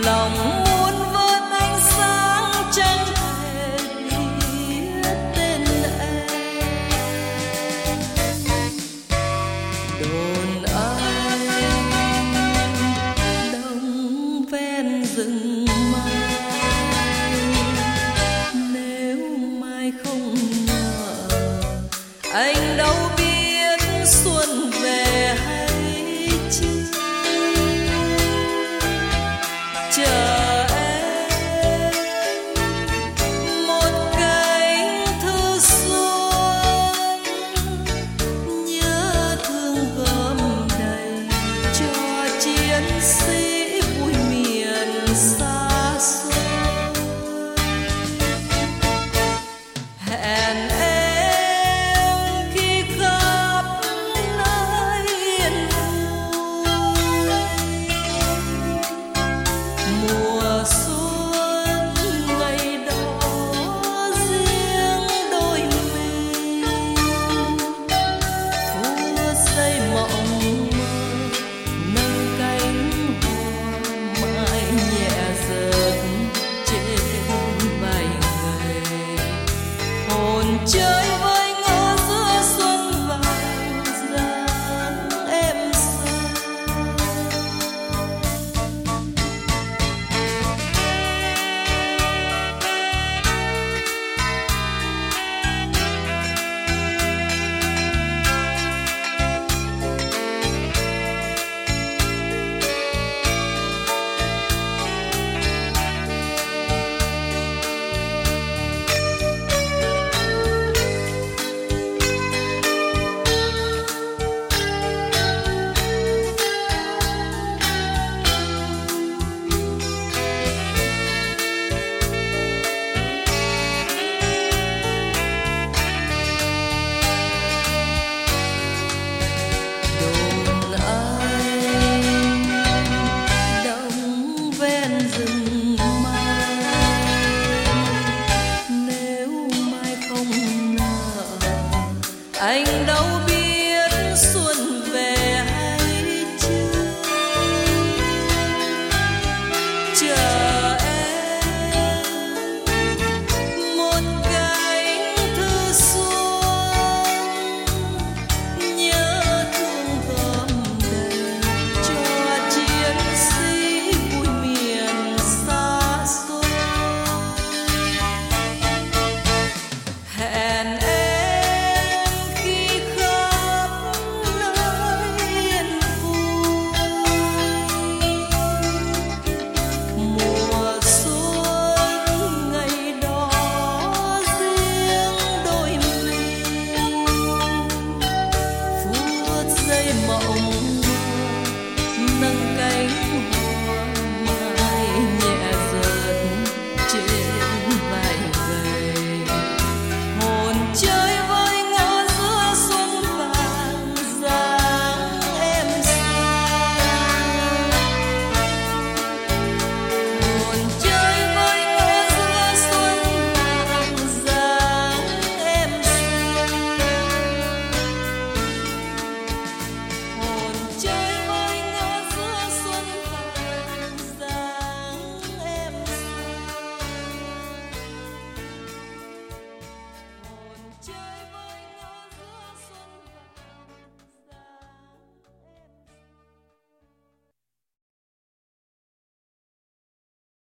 lòng muốn vớt ánh sáng chẳng thể viết tên em. Đồn anh đông ven rừng mai, nếu mai không ngờ anh đâu biết xuân về hay chưa. Chờ em một cánh thư xuân, nhớ thương gom đầy cho chiến sĩ vui miền xa xôi. Hẹn em khi khắp nơi yên vui, mùa xuân ngày đó riêng đôi mình, phút giây mộng mơ nâng cánh hoa mãi nhẹ rớt trên vai người. Hồn chơi với ngỡ giữa xuân vàng dáng em xa. Đồn anh đông ven rừng mai, nếu mai không nở anh đâu biết xuân về hay chưa. Chờ